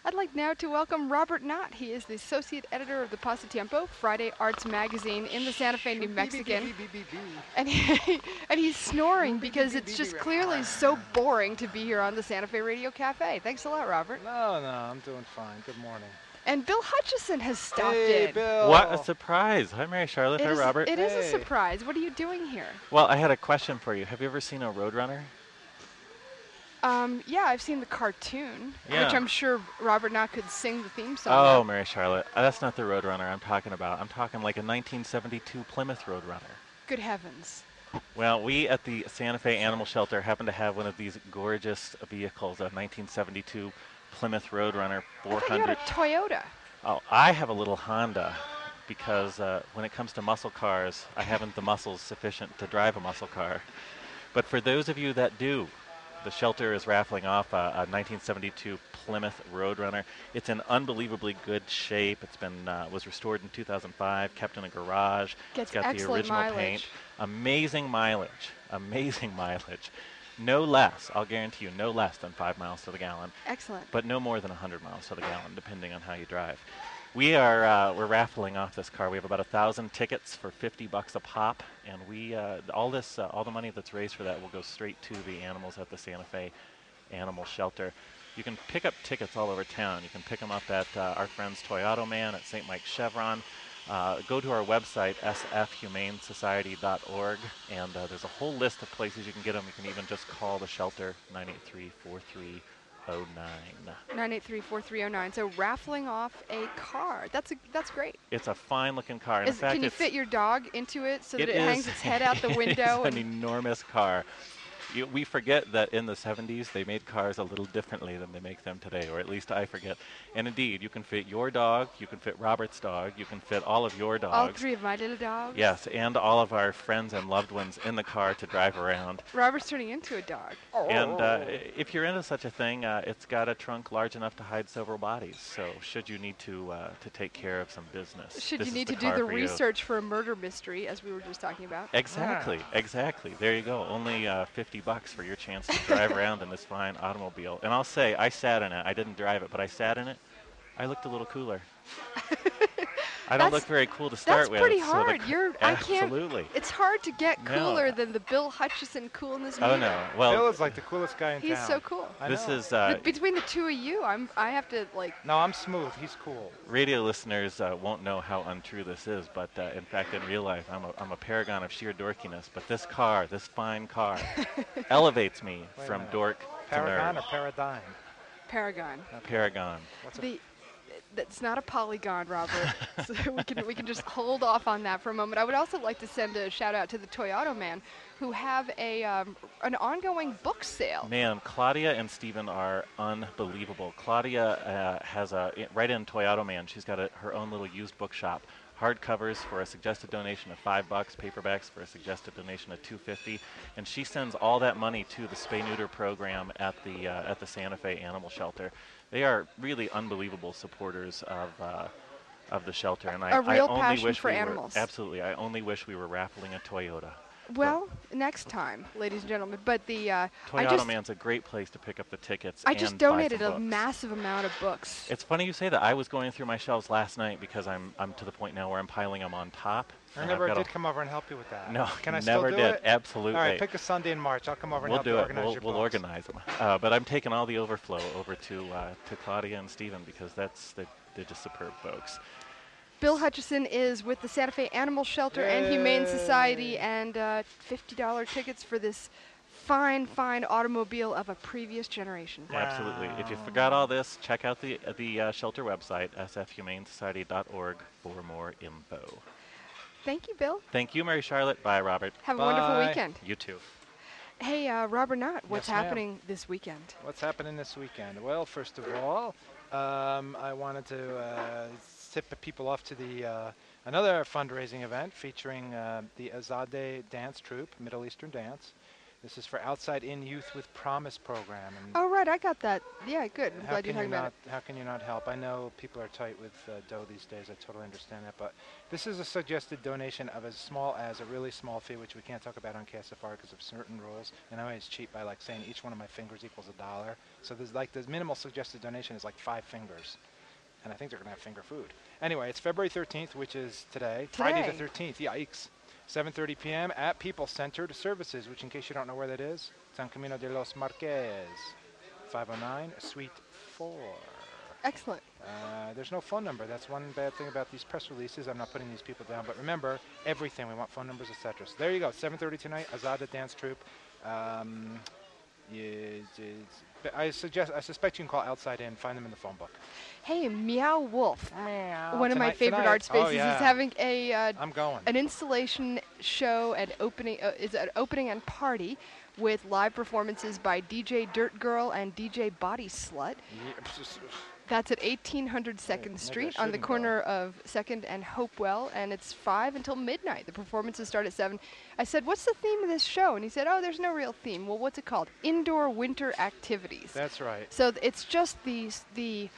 I'd like now to welcome Robert Knott. He is the associate editor of the Pasatiempo, Friday Arts Magazine in the Santa Fe, New Mexican. And, and he's snoring because it's just clearly so boring to be here on the Santa Fe Radio Cafe. Thanks a lot, Robert. No, I'm doing fine. Good morning. And Bill Hutchison has stopped Hey, in. Bill. What a surprise. Hi, Mary Charlotte. Hi, Robert. It is a Hey. surprise. What are you doing here? Well, I had a question for you. Have you ever seen a Roadrunner? Yeah, I've seen the cartoon, Yeah. which I'm sure Robert Knott could sing the theme song. Oh, of. Mary Charlotte. That's not the Roadrunner I'm talking about. I'm talking like a 1972 Plymouth Roadrunner. Good heavens. Well, we at the Santa Fe Animal Shelter happen to have one of these gorgeous vehicles, a 1972 Plymouth Roadrunner I thought you 400. had a Toyota. Oh, I have a little Honda because when it comes to muscle cars, I haven't the muscles sufficient to drive a muscle car. But for those of you that do, the shelter is raffling off a 1972 Plymouth Roadrunner. It's in unbelievably good shape. It's been was restored in 2005, kept in a garage. Gets It's got the excellent original mileage. paint. Amazing mileage. Amazing mileage. No less, I'll guarantee you, no less than 5 miles to the gallon, Excellent. but no more than 100 miles to the gallon, depending on how you drive. We're raffling off this car. We have about 1,000 tickets for $50 a pop, and all the money that's raised for that will go straight to the animals at the Santa Fe Animal Shelter. You can pick up tickets all over town. You can pick them up at our friends Toy Auto Man at St. Mike's Chevron. Go to our website, sfhumanesociety.org, and there's a whole list of places you can get them. You can even just call the shelter, 983-4309. 983-4309. So raffling off a car. That's great. It's a fine-looking car. In fact, Can you fit your dog into it so that it is- hangs its head out the window? It's an enormous car. We forget that in the 70s they made cars a little differently than they make them today, or at least I forget. And indeed, you can fit your dog, you can fit Robert's dog, you can fit all of your dogs. All three of my little dogs? Yes, and all of our friends and loved ones in the car to drive around. Robert's turning into a dog. And if you're into such a thing, it's got a trunk large enough to hide several bodies. So should you need to take care of some business, Should this you is need to do car the for you. research for a murder mystery, as we were just talking about? Exactly, exactly. There you go. Only $50 for your chance to drive around in this fine automobile. And I'll say, I sat in it. I didn't drive it, but I sat in it. I looked a little cooler. I don't look very cool to start with. That's pretty so hard. I can't. Absolutely. It's hard to get No. cooler than the Bill Hutchison coolness Oh meter. no. Well, Bill is like the coolest guy in He's town. so cool. I this know. is Between the two of you, I have to No, I'm smooth. He's cool. radio listeners won't know how untrue this is, but in fact, in real life, I'm a paragon of sheer dorkiness. But this car, this fine car, elevates me Wait a from minute. dork Paragon to or paradigm? Paragon. nerd. Paragon. What's That's not a polygon, Robert. So we can just hold off on that for a moment. I would also like to send a shout out to the Toy Auto Man, who have an ongoing book sale. Man, Claudia and Steven are unbelievable. Claudia has right in Toy Auto Man, she's got her own little used bookshop. Hardcovers for a suggested donation of $5, paperbacks for a suggested donation of $2.50, and she sends all that money to the spay-neuter program at the Santa Fe Animal Shelter. They are really unbelievable supporters of the shelter, and A real I only passion wish for we were, animals. absolutely. I only wish we were raffling a Toyota. Well, next time, ladies and gentlemen. But Toy I Auto just Man's a great place to pick up the tickets. I and just buy donated some a books. massive amount of books. It's funny you say that. I was going through my shelves last night because I'm to the point now where I'm piling them on top. I and never I've got did come over and help you with that. No, Can I never still do did. it? Absolutely. All right, pick a Sunday in March. I'll come over and We'll help do you it. organize your We'll books. organize them. But I'm taking all the overflow over to Claudia and Steven because they're just superb folks. Bill Hutchison is with the Santa Fe Animal Shelter and Humane Society, and $50 tickets for this fine automobile of a previous generation. Yeah. Absolutely. If you forgot all this, check out the shelter website, sfhumanesociety.org, for more info. Thank you, Bill. Thank you, Mary Charlotte. Bye, Robert. Have a wonderful Bye. weekend. You too. Hey, Robert Knott, what's Yes, ma'am. happening this weekend? What's happening this weekend? Well, first of all, I wanted to tip people off to the another fundraising event featuring the Azadeh Dance Troupe, Middle Eastern Dance. This is for Outside In Youth with Promise program. And Oh, right, I got that. Yeah, good. I'm how glad you're can you talking about not? How can you not help? I know people are tight with dough these days. I totally understand that, but this is a suggested donation of as small as a really small fee, which we can't talk about on KSFR because of certain rules. And I always cheat by like saying each one of my fingers equals $1. So there's like the minimal suggested donation is like 5 fingers, and I think they're gonna have finger food. Anyway, it's February 13th, which is today. Friday the 13th. Yikes. 7:30 p.m. at People Centered Services, which, in case you don't know where that is, it's on Camino de los Marques, 509, Suite 4. Excellent. There's no phone number. That's one bad thing about these press releases. I'm not putting these people down, but remember, everything. We want phone numbers, etc. So there you go. 7:30 tonight. Azada Dance Troupe. I suspect you can call Outside In. Find them in the phone book. Hey, Meow Wolf, Meow. one of my favorite Tonight. art spaces, Oh, yeah. is having a I'm going. an installation show and opening is an opening and party with live performances by DJ Dirt Girl and DJ Body Slut. That's at 1800 2nd Maybe Street I on the shouldn't go. corner of 2nd and Hopewell, and it's 5 until midnight. The performances start at 7. I said, what's the theme of this show? And he said, oh, there's no real theme. Well, what's it called? Indoor Winter Activities. That's right. So it's just the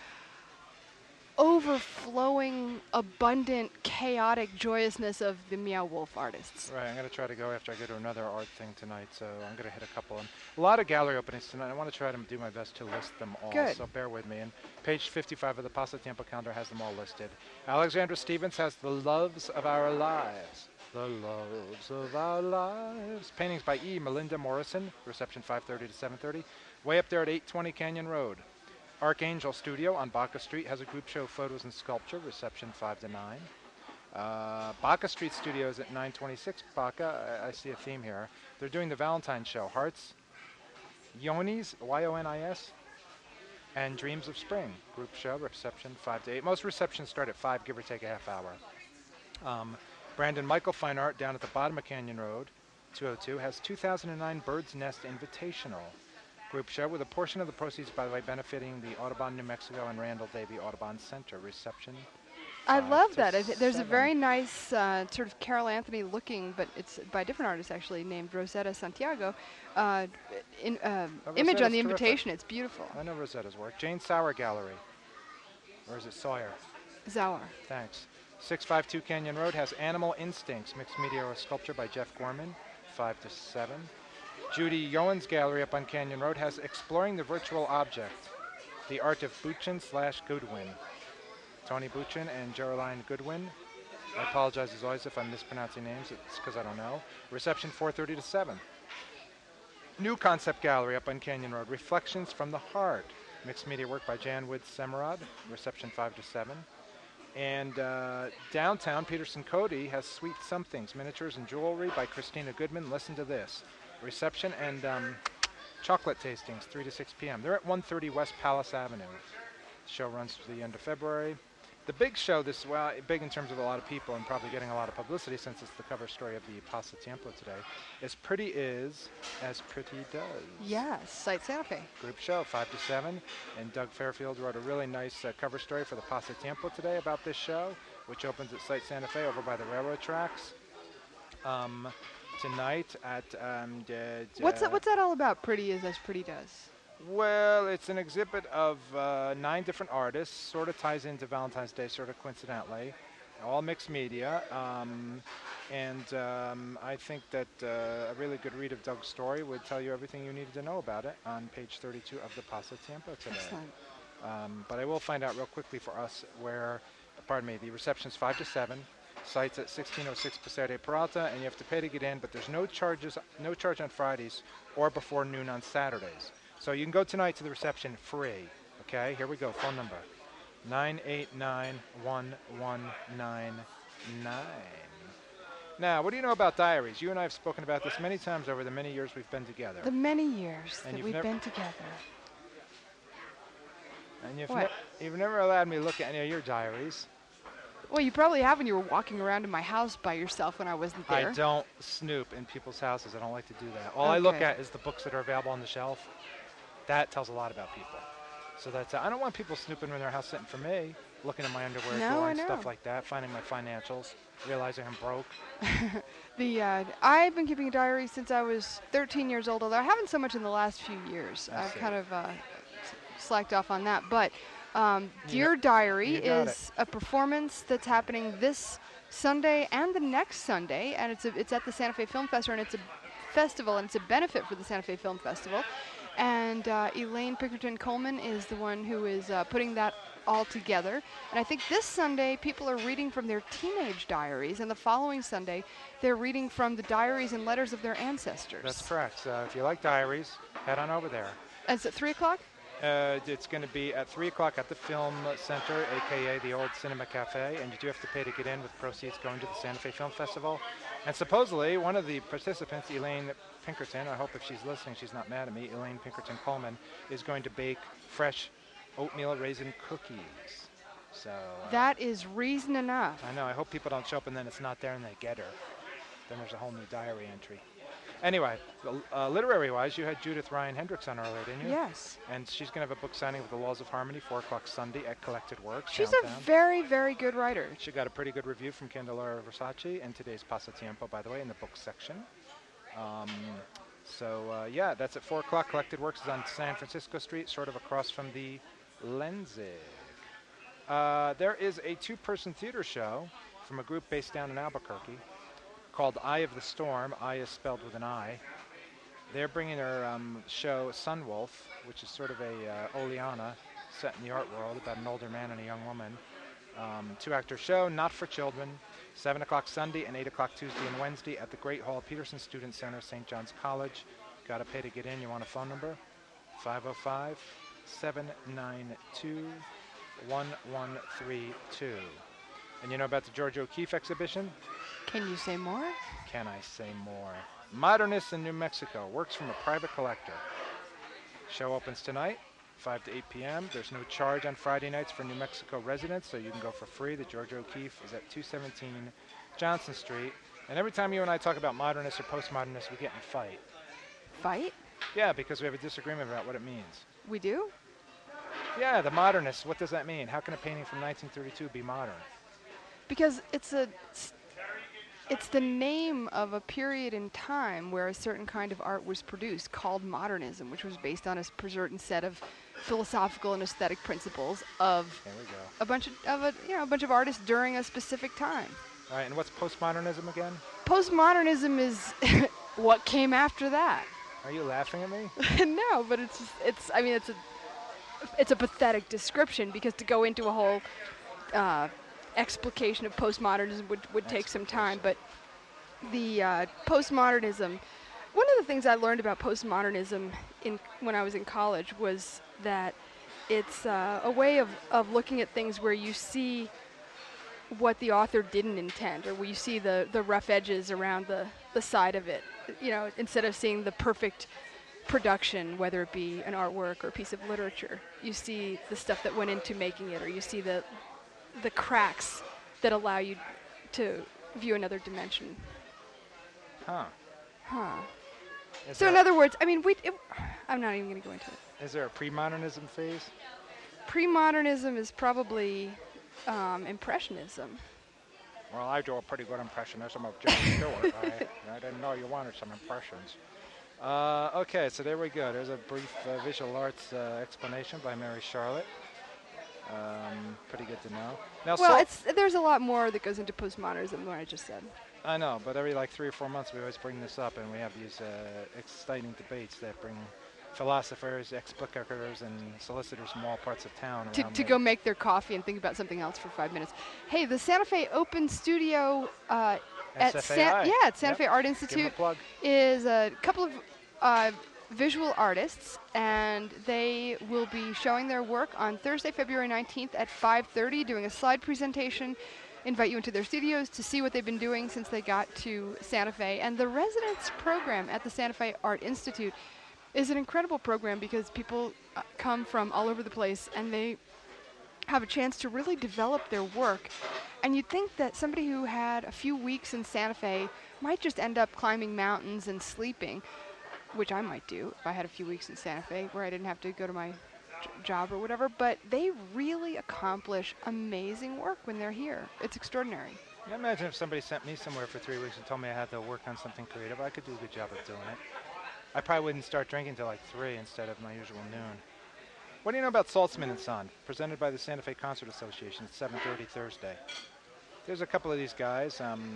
overflowing, abundant, chaotic joyousness of the Meow Wolf artists. Right, I'm going to try to go after I go to another art thing tonight, so I'm going to hit a couple of them. A lot of gallery openings tonight. I want to try to do my best to list them all, Good. so bear with me. And page 55 of the Pasatiempo calendar has them all listed. Alexandra Stevens has The Loves of Our Lives. The Loves of Our Lives. Paintings by E. Melinda Morrison, reception 5:30 to 7:30. Way up there at 820 Canyon Road. Archangel Studio on Baca Street has a group show photos and sculpture, reception 5 to 9. Baca Street Studios at 926 Baca. I see a theme here. They're doing the Valentine's show. Hearts, Yonis, Y-O-N-I-S, and Dreams of Spring. Group show, reception 5 to 8. Most receptions start at 5, give or take a half hour. Brandon Michael Fine Art down at the bottom of Canyon Road, 202, has 2009 Bird's Nest Invitational. Group show with a portion of the proceeds, by the way, benefiting the Audubon New Mexico and Randall Davey Audubon Center. Reception. I 5 love to that. There's a 7. very nice sort of Carol Anthony looking, but it's by a different artist actually, named Rosetta Santiago, image Rosetta's on the terrific. invitation. It's beautiful. I know Rosetta's work. Jane Sauer Gallery. Or is it Sawyer? Zauer. Thanks. 652 Canyon Road has Animal Instincts, mixed media or sculpture by Jeff Gorman, 5 to 7. Judy Yowen's Gallery up on Canyon Road has Exploring the Virtual Object, the art of Buchan/Goodwin. Tony Buchan and Geraldine Goodwin. I apologize as always if I'm mispronouncing names. It's because I don't know. Reception 4:30 to 7. New Concept Gallery up on Canyon Road, Reflections from the Heart, mixed media work by Jan Wood Semerad, reception 5 to 7. And downtown, Peterson Cody has Sweet Somethings, miniatures and jewelry by Christina Goodman. Listen to this. Reception and chocolate tastings, 3 to 6 p.m. They're at 130 West Palace Avenue. The show runs to the end of February. The big show, big in terms of a lot of people and probably getting a lot of publicity since it's the cover story of the Pasatiempo today, is Pretty Is as Pretty Does. Yes, Site Santa Fe. Group show, 5 to 7. And Doug Fairfield wrote a really nice cover story for the Pasatiempo today about this show, which opens at Site Santa Fe over by the railroad tracks. Tonight at... What's that all about, Pretty Is as Pretty Does? Well, it's an exhibit of 9 different artists, sort of ties into Valentine's Day, sort of coincidentally, all mixed media. I think that a really good read of Doug's story would tell you everything you needed to know about it on page 32 of the Pasatiempo today. Excellent. But I will find out real quickly for us where, the reception's 5 to 7. Sites at 1606 Paseo de Peralta, and you have to pay to get in, but there's no charge on Fridays or before noon on Saturdays. So you can go tonight to the reception free. Okay, here we go. Phone number 989-1199. Now, what do you know about diaries? You and I have spoken about this many times over the many years we've been together. The many years And that you've we've never- been together. And What? you've never allowed me to look at any of your diaries. Well, you probably have when you were walking around in my house by yourself when I wasn't there. I don't snoop in people's houses. I don't like to do that. All I look Okay. at is the books that are available on the shelf. That tells a lot about people. So that's I don't want people snooping in their house sitting for me, looking at my underwear No, drawer I and know. stuff like that, finding my financials, realizing I'm broke. I've been keeping a diary since I was 13 years old, although I haven't so much in the last few years. I I've see. kind of slacked off on that. But You Dear Diary you got is a performance that's happening this Sunday and the next Sunday, and it's at the Santa Fe Film Festival, and it's a festival, and it's a benefit for the Santa Fe Film Festival. And Elaine Pinkerton Coleman is the one who is putting that all together. And I think this Sunday people are reading from their teenage diaries, and the following Sunday they're reading from the diaries and letters of their ancestors. That's correct. So if you like diaries, head on over there. And it's at 3 o'clock? It's going to be at 3 o'clock at the Film Center, a.k.a. the old Cinema Cafe, and you do have to pay to get in, with proceeds going to the Santa Fe Film Festival. And supposedly, one of the participants, Elaine Pinkerton, I hope if she's listening she's not mad at me, Elaine Pinkerton Coleman, is going to bake fresh oatmeal raisin cookies. So That is reason enough. I know, I hope people don't show up and then it's not there and they get her. Then there's a whole new diary entry. Anyway, literary-wise, you had Judith Ryan Hendricks on earlier, didn't you? Yes. And she's going to have a book signing with the Laws of Harmony, 4 o'clock Sunday at Collected Works She's downtown. a very, very good writer. She got a pretty good review from Candelara Versace and today's Pasatiempo, by the way, in the book section. Yeah, that's at 4 o'clock. Collected Works is on San Francisco Street, sort of across from the Lenzig. There is a 2-person theater show from a group based down in Albuquerque called Eye of the Storm. Eye is spelled with an I. They're bringing their show Sunwolf, which is sort of a Oleana set in the art world about an older man and a young woman. 2-actor show, not for children. 7 o'clock Sunday and 8 o'clock Tuesday and Wednesday at the Great Hall Peterson Student Center, St. John's College. Got to pay to get in. You want a phone number? 505-792-1132. And you know about the George O'Keeffe exhibition? Can you say more? Can I say more? Modernists in New Mexico, works from a private collector. Show opens tonight, 5 to 8 p.m. There's no charge on Friday nights for New Mexico residents, so you can go for free. The George O'Keeffe is at 217 Johnson Street. And every time you and I talk about modernists or postmodernists, we get in a fight. Fight? Yeah, because we have a disagreement about what it means. We do? Yeah, the modernists, what does that mean? How can a painting from 1932 be modern? Because it's the name of a period in time where a certain kind of art was produced called modernism, which was based on a certain set of philosophical and aesthetic principles of There we go. a bunch of artists during a specific time. All right, and what's postmodernism again? Postmodernism is what came after that. Are you laughing at me? No, but it's a pathetic description, because to go into a whole explication of postmodernism would take some time. But the postmodernism, one of the things I learned about postmodernism when I was in college was that it's a way of looking at things where you see what the author didn't intend, or where you see the rough edges around the side of it, instead of seeing the perfect production, whether it be an artwork or a piece of literature. You see the stuff that went into making it, or you see the cracks that allow you to view another dimension. Huh. Is So in there- other words, I'm not even going to go into it. Is there a pre-modernism phase? Pre-modernism is probably Impressionism. Well, I do a pretty good impressionism of James Stewart. I didn't know you wanted some impressions. Okay, so there we go. There's a brief visual arts explanation by Mary Charlotte. Pretty good to know. Now, Well, there's a lot more that goes into postmodernism than what I just said. I know, but every 3 or 4 months we always bring this up, and we have these exciting debates that bring philosophers, explicators, and solicitors from all parts of town To go make their coffee and think about something else for 5 minutes. Hey, the Santa Fe Open Studio at SFAI. Santa Fe Art Give 'em a Institute plug. is a couple of visual artists, and they will be showing their work on Thursday, February 19th at 5:30, doing a slide presentation. Invite you into their studios to see what they've been doing since they got to Santa Fe. And the residence program at the Santa Fe Art Institute is an incredible program, because people come from all over the place and they have a chance to really develop their work. And you'd think that somebody who had a few weeks in Santa Fe might just end up climbing mountains and sleeping, which I might do if I had a few weeks in Santa Fe where I didn't have to go to my job or whatever, but they really accomplish amazing work when they're here. It's extraordinary. I imagine if somebody sent me somewhere for 3 weeks and told me I had to work on something creative, I could do a good job of doing it. I probably wouldn't start drinking till like 3 instead of my usual noon. What do you know about Saltzman and Son, presented by the Santa Fe Concert Association at 7:30 Thursday? There's a couple of these guys.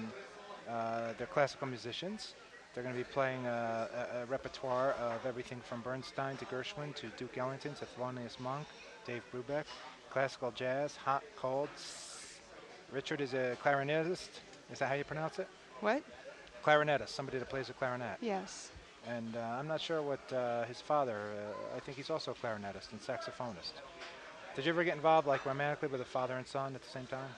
They're classical musicians. They're going to be playing a repertoire of everything from Bernstein to Gershwin to Duke Ellington to Thelonious Monk, Dave Brubeck, classical jazz, hot, cold. Richard is a clarinetist. Is that how you pronounce it? What? Clarinetist, somebody that plays a clarinet. Yes. And I'm not sure what his father, I think he's also a clarinetist and saxophonist. Did you ever get involved like romantically with a father and son at the same time?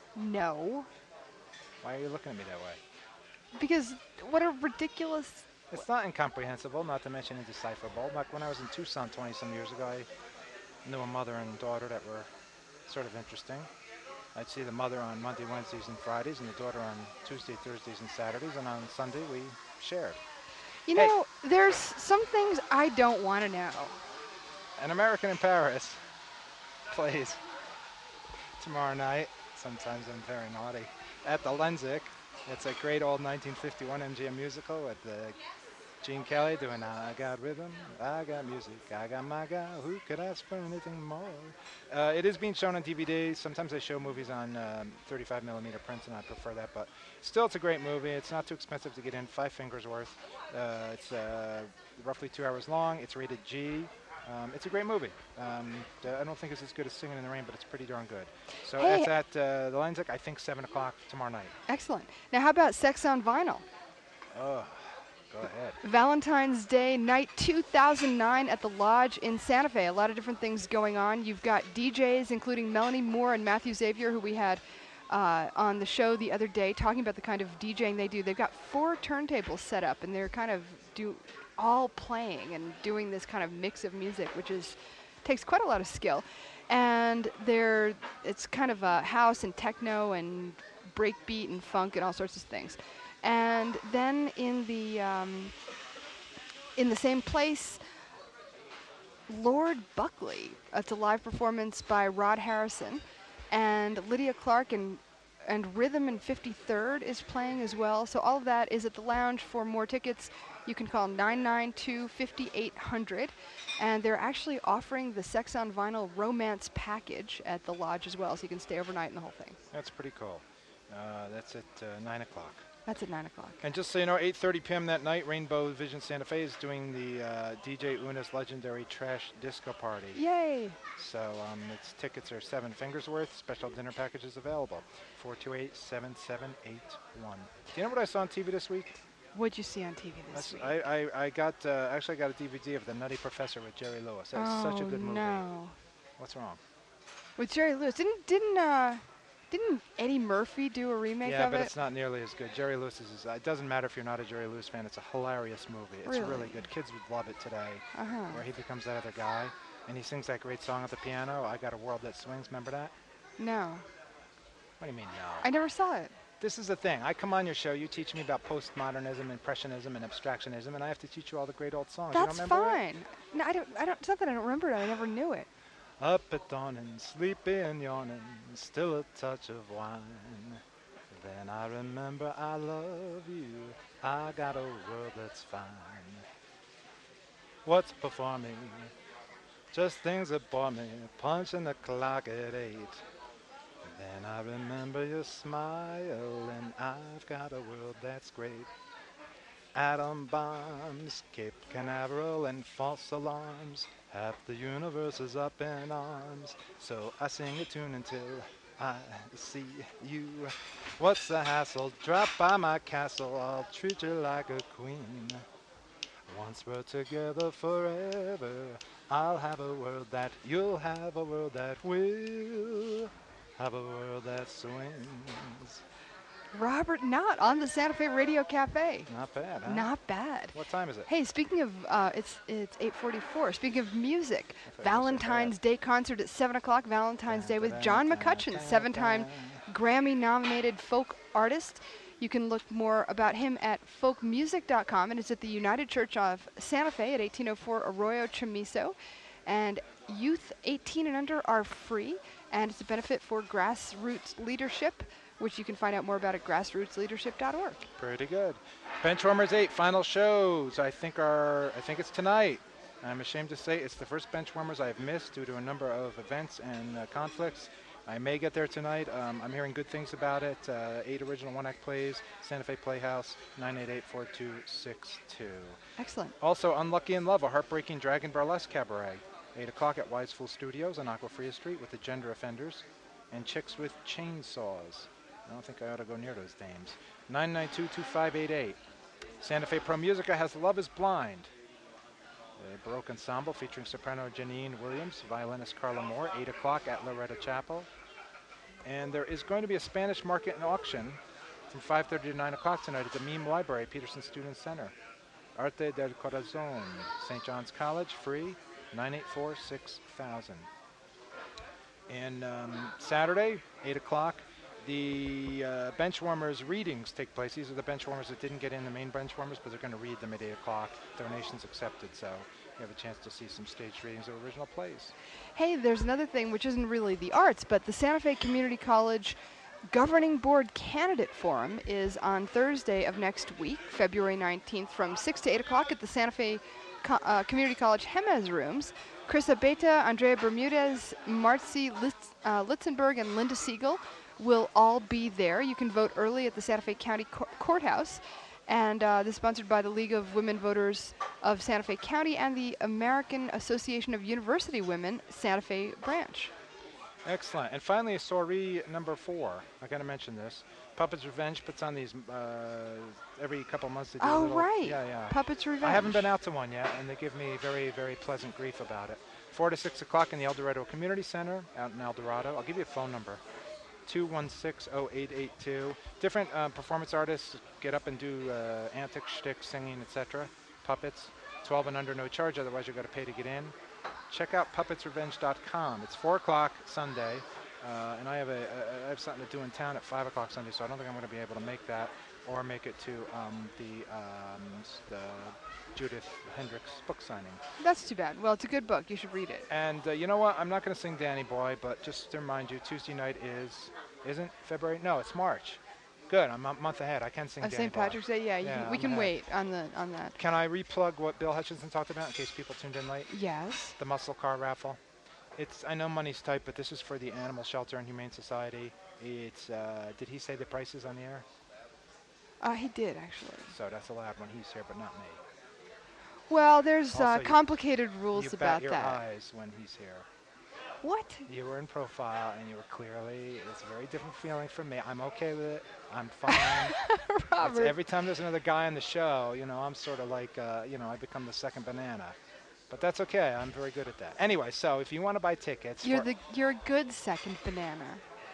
No. Why are you looking at me that way? Because what a ridiculous... It's not incomprehensible, not to mention indecipherable. Like when I was in Tucson 20-some years ago, I knew a mother and daughter that were sort of interesting. I'd see the mother on Monday, Wednesdays, and Fridays, and the daughter on Tuesday, Thursdays, and Saturdays, and on Sunday we shared. You know, there's some things I don't want to know. An American in Paris plays tomorrow night. Sometimes I'm very naughty. At the Lensic. It's a great old 1951 MGM musical with Gene Kelly doing I got rhythm, I got music, I got my guy, who could ask for anything more? It is being shown on DVD. Sometimes they show movies on 35mm prints, and I prefer that, but still it's a great movie. It's not too expensive to get in, 5 fingers worth. It's roughly 2 hours long. It's rated G. It's a great movie. I don't think it's as good as Singing in the Rain, but it's pretty darn good. So Hey. it's at the Lensic, I think 7 o'clock tomorrow night. Excellent. Now, how about Sex on Vinyl? Oh, go ahead. Valentine's Day night 2009 at the Lodge in Santa Fe. A lot of different things going on. You've got DJs, including Melanie Moore and Matthew Xavier, who we had on the show the other day, talking about the kind of DJing they do. They've got 4 turntables set up, and they're kind of all playing and doing this kind of mix of music, which takes quite a lot of skill. And it's kind of a house and techno and breakbeat and funk and all sorts of things. And then in the same place, Lord Buckley. It's a live performance by Rod Harrison, and Lydia Clark and Rhythm and 53rd is playing as well. So all of that is at the lounge. For more tickets, you can call 992-5800. And they're actually offering the Sex on Vinyl romance package at the Lodge as well, so you can stay overnight in the whole thing. That's pretty cool. That's at 9 o'clock. That's at 9 o'clock. And just so you know, 8:30 p.m. that night, Rainbow Vision Santa Fe is doing the DJ Una's legendary Trash Disco Party. Yay! So its tickets are 7 fingers worth. Special dinner packages available. 428-7781. Do you know what I saw on TV this week? What'd you see on TV this week? I got actually got a DVD of The Nutty Professor with Jerry Lewis. That was such a good movie. No. What's wrong? With Jerry Lewis. Didn't Eddie Murphy do a remake Yeah, of but it? it's not nearly as good. Jerry Lewis is. It doesn't matter if you're not a Jerry Lewis fan. It's a hilarious movie. It's really good. Kids would love it today. Uh-huh. Where he becomes that other guy, and he sings that great song at the piano. I Got a World That Swings. Remember that? No. What do you mean no? I never saw it. This is the thing. I come on your show. You teach me about postmodernism, impressionism, and abstractionism, and I have to teach you all the great old songs. That's you don't remember fine. No, I don't. It's not that I don't remember it. I never knew it. Up at dawn and sleepy and yawning, still a touch of wine. Then I remember I love you. I got a world that's fine. What's before me? Just things that bore me. Punching the clock at 8. Then I remember your smile, and I've got a world that's great. Atom bombs, Cape Canaveral, and false alarms. Half the universe is up in arms. So I sing a tune until I see you. What's the hassle? Drop by my castle. I'll treat you like a queen. Once we're together forever, I'll have a world that you'll have a world that will have a world that swings. Robert Knott on the Santa Fe Radio Cafe. Not bad, huh? Not bad. What time is it? Hey, speaking of, it's 8:44. Speaking of music, I thought you said Valentine's Day concert at 7 o'clock. Valentine's Day with John McCutcheon, 7-time Grammy-nominated folk artist. You can look more about him at folkmusic.com, and it's at the United Church of Santa Fe at 1804 Arroyo Chamizo. And youth 18 and under are free, and it's a benefit for grassroots leadership, which you can find out more about at grassrootsleadership.org. Pretty good. Benchwarmers 8 final shows. I think it's tonight. I'm ashamed to say it's the first Benchwarmers I've missed due to a number of events and conflicts. I may get there tonight. I'm hearing good things about it. 8 original one-act plays, Santa Fe Playhouse, 988-4262. Excellent. Also, Unlucky in Love, a heartbreaking dragon burlesque cabaret. 8 o'clock at Wise Fool Studios on Aqua Freya Street with the Gender Offenders and Chicks with Chainsaws. I don't think I ought to go near those dames. 992-2588. Santa Fe Pro Musica has Love is Blind, a Baroque ensemble featuring soprano Janine Williams, violinist Carla Moore, 8 o'clock at Loretta Chapel. And there is going to be a Spanish market and auction from 5:30 to 9 o'clock tonight at the Meme Library, Peterson Student Center. Arte del Corazon, St. John's College, free, 984-6000. And Saturday, 8 o'clock, the Benchwarmers readings take place. These are the Benchwarmers that didn't get in the main Benchwarmers, but they're going to read them at 8 o'clock. Donations accepted, so you have a chance to see some staged readings of original plays. Hey, there's another thing which isn't really the arts, but the Santa Fe Community College Governing Board Candidate Forum is on Thursday of next week, February 19th, from 6 to 8 o'clock at the Santa Fe Community College Jemez Rooms. Chris Abeta, Andrea Bermudez, Marcy Litzenberg, and Linda Siegel will all be there. You can vote early at the Santa Fe County Courthouse. And this is sponsored by the League of Women Voters of Santa Fe County and the American Association of University Women Santa Fe branch. Excellent. And finally, soiree number 4. I got to mention this. Puppets Revenge puts on these every couple months. They do Oh, little, right. Yeah. Puppets Revenge. I haven't been out to one yet, and they give me very, very pleasant grief about it. 4 to 6 o'clock in the El Dorado Community Center out in El Dorado. I'll give you a phone number. 216-0882. Different performance artists get up and do antics, shtick, singing, etc. Puppets. 12 and under, no charge. Otherwise, you've got to pay to get in. Check out puppetsrevenge.com. It's 4 o'clock Sunday, and I have something to do in town at 5 o'clock Sunday, so I don't think I'm going to be able to make that or make it to the Judith Hendricks book signing. That's too bad. Well, it's a good book. You should read it. And you know what? I'm not going to sing Danny Boy, but just to remind you, Tuesday night isn't February? No, it's March. Good. I'm a month ahead. I can sing Danny St. Boy. Patrick's Day, yeah, we can wait on that. Can I replug what Bill Hutchinson talked about in case people tuned in late? Yes. The muscle car raffle. I know money's tight, but this is for the Animal Shelter and Humane Society. It's did he say the prices on the air? He did, actually. So that's allowed when he's here, but not me. Well, there's Also, complicated rules you about bat your that. eyes when he's here. What? You were in profile, and you were clearly, it's a very different feeling for me. I'm okay with it. I'm fine. Robert. Every time there's another guy on the show, I'm sort of like, I become the second banana. But that's okay. I'm very good at that. Anyway, so if you want to buy tickets, You're a good second banana.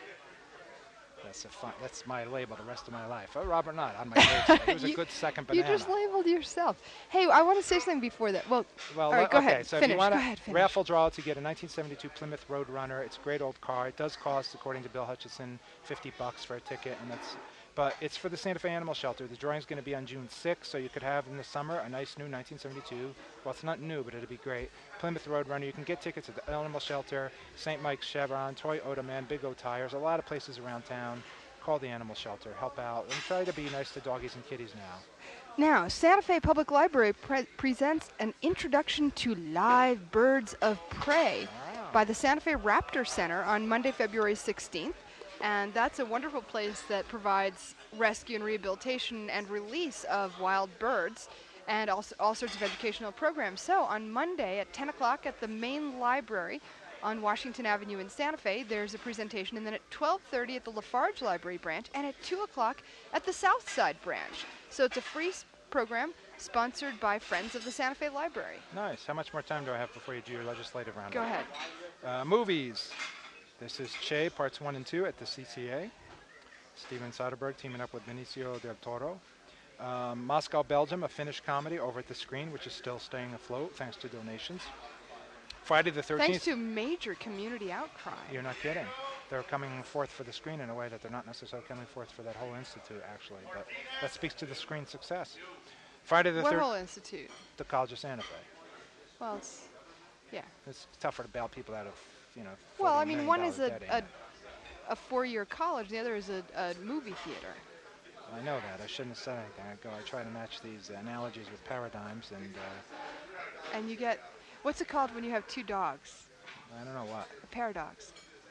That's my label the rest of my life. Oh, Robert Knott on my page. He was a good second banana. You just labeled yourself. Hey, I want to say something before that. Well, all right, go ahead. So Finish. if you want Go ahead, finish. raffle draw to get a 1972 Plymouth Roadrunner, it's a great old car. It does cost, according to Bill Hutchinson, $50 for a ticket, but it's for the Santa Fe Animal Shelter. The drawing's going to be on June 6th, so you could have in the summer a nice new 1972. Well, it's not new, but it'll be great. Plymouth Roadrunner. You can get tickets at the Animal Shelter, St. Mike's Chevron, Toyota Man, Big O Tires, a lot of places around town. Call the Animal Shelter, help out, and try to be nice to doggies and kitties now. Now, Santa Fe Public Library presents an introduction to live birds of prey by the Santa Fe Raptor Center on Monday, February 16th. And that's a wonderful place that provides rescue and rehabilitation and release of wild birds and also all sorts of educational programs. So on Monday at 10 o'clock at the main library on Washington Avenue in Santa Fe, there's a presentation, and then at 12:30 at the Lafarge Library branch, and at 2 o'clock at the South Side branch. So it's a free program sponsored by Friends of the Santa Fe Library. Nice. How much more time do I have before you do your legislative roundup? Go ahead. Movies. This is Che, parts 1 and 2 at the CCA. Steven Soderbergh teaming up with Benicio del Toro. Moscow, Belgium, a Finnish comedy over at the Screen, which is still staying afloat thanks to donations. Friday the 13th. Thanks to major community outcry. You're not kidding. They're coming forth for the Screen in a way that they're not necessarily coming forth for that whole institute, actually. But that speaks to the Screen's success. Friday the 13th. What whole institute? The College of Santa Fe. Well, it's Yeah. It's tougher to bail people out of, you know. Well, $40 I mean, million one is debt, ain't it? a 4-year college, the other is a movie theater. I know that. I shouldn't have said anything. I try to match these analogies with paradigms, and And you get, what's it called when you have 2 dogs? I don't know what. A paradox.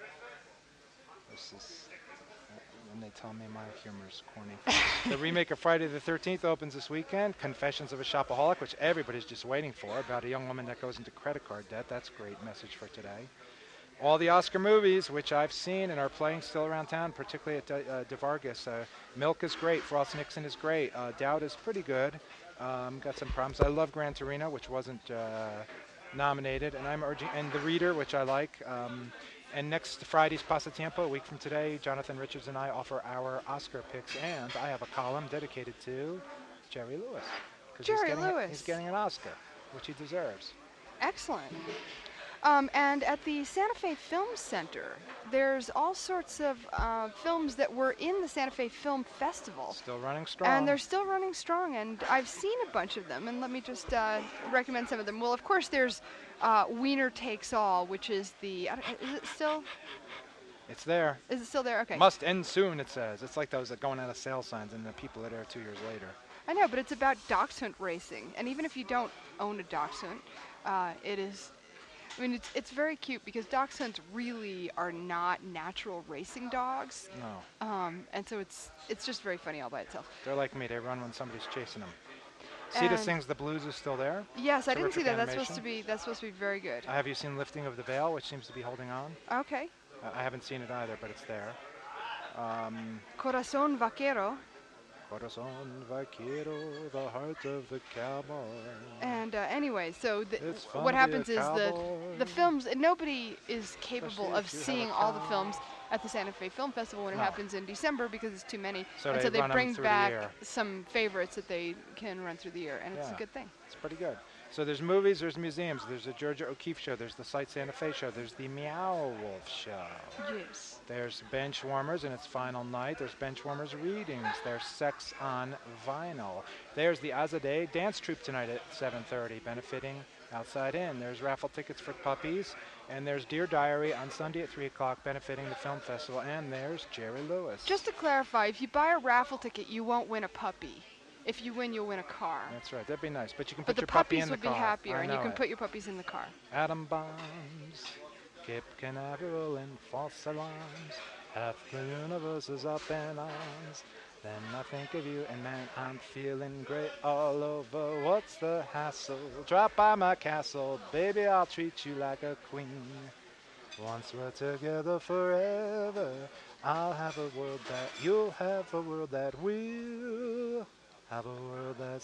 This is when they tell me my humor's corny. The remake of Friday the 13th opens this weekend. Confessions of a Shopaholic, which everybody's just waiting for, about a young woman that goes into credit card debt. That's a great message for today. All the Oscar movies, which I've seen and are playing still around town, particularly at DeVargas. Milk is great. Frost Nixon is great. Doubt is pretty good. Got some problems. I love Gran Torino, which wasn't nominated, and I'm urging, and The Reader, which I like. And next Friday's Pasatiempo, a week from today, Jonathan Richards and I offer our Oscar picks, and I have a column dedicated to Jerry Lewis. 'Cause Jerry he's Lewis. getting an Oscar, which he deserves. Excellent. And at the Santa Fe Film Center, there's all sorts of films that were in the Santa Fe Film Festival. Still running strong. And they're still running strong, and I've seen a bunch of them, and let me just recommend some of them. Well, of course, there's Wiener Takes All, which is the, is it still? It's there. Is it still there? Okay. Must end soon, it says. It's like those that going out of sale signs, and the people that are 2 years later. I know, but it's about dachshund racing, and even if you don't own a dachshund, it is. I mean, it's very cute because dachshunds really are not natural racing dogs. No. And so it's just very funny all by itself. They're like me. They run when somebody's chasing them. Sita And Sings the Blues is still there. Yes, I didn't see Terrific that. That's supposed animation. to be very good. Have you seen Lifting of the Veil, which seems to be holding on? Okay. I haven't seen it either, but it's there. Corazón Vaquero. Corazón Vaquero, the heart of the cowboy. And anyway, so It's fun what to be a happens is cowboy. the films, nobody is capable Especially of if you have seeing a all the car. films at the Santa Fe Film Festival when it No. happens in December because it's too many. So and they so they run 'em bring through the back year. some favorites that they can run through the year, and it's a Yeah. good thing. It's pretty good. So there's movies, there's museums, there's a Georgia O'Keeffe show, there's the Sight Santa Fe show, there's the Meow Wolf show. Yes. There's Benchwarmers in its final night. There's Benchwarmers readings. There's Sex on Vinyl. There's the Azadeh dance troupe tonight at 7:30, benefiting Outside In. There's raffle tickets for puppies. And there's Dear Diary on Sunday at 3 o'clock, benefiting the film festival. And there's Jerry Lewis. Just to clarify, if you buy a raffle ticket, you won't win a puppy. If you win, you'll win a car. That's right. That'd be nice. But you can But put the your puppy puppies in the will be car. happier, I and you know can it. put your puppies in the car. Atom bombs, Cape Canaveral and false alarms. Half the universe is up in arms. Then I think of you and man, I'm feeling great all over. What's the hassle? Drop by my castle, baby, I'll treat you like a queen. Once we're together forever, I'll have a world that you'll have a world that will have a world that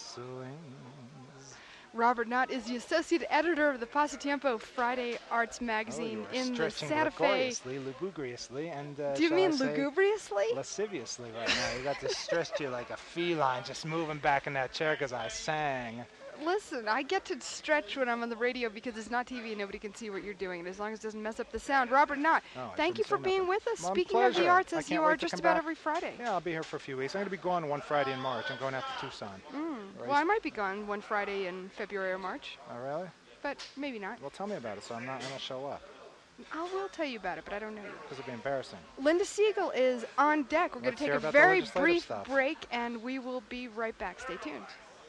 swings. Robert Knott is the associate editor of the Pasatiempo Friday Arts magazine you are in the stretching Santa Fe. laboriously, lugubriously, and Do you shall mean I say, lugubriously? lasciviously right now. You got this stretched you like a feline, just moving back in that chair because I sang. Listen, I get to stretch when I'm on the radio because it's not TV and nobody can see what you're doing. And as long as it doesn't mess up the sound. Robert Knott, No, I thank you shouldn't for say being nothing. with us. My Speaking of the pleasure. arts, I as can't you wait are to just come about back. every Friday. Yeah, I'll be here for a few weeks. I'm going to be gone one Friday in March. I'm going out to Tucson. Well, I might be gone one Friday in February or March, Oh, really? but maybe not. Well, tell me about it so I don't show up I will tell you about it, but I don't know you. because it'd be embarrassing. Linda Siegel is on deck. We're going Let's to take hear a about the very legislative brief stuff. break, and we will be right back. Stay tuned.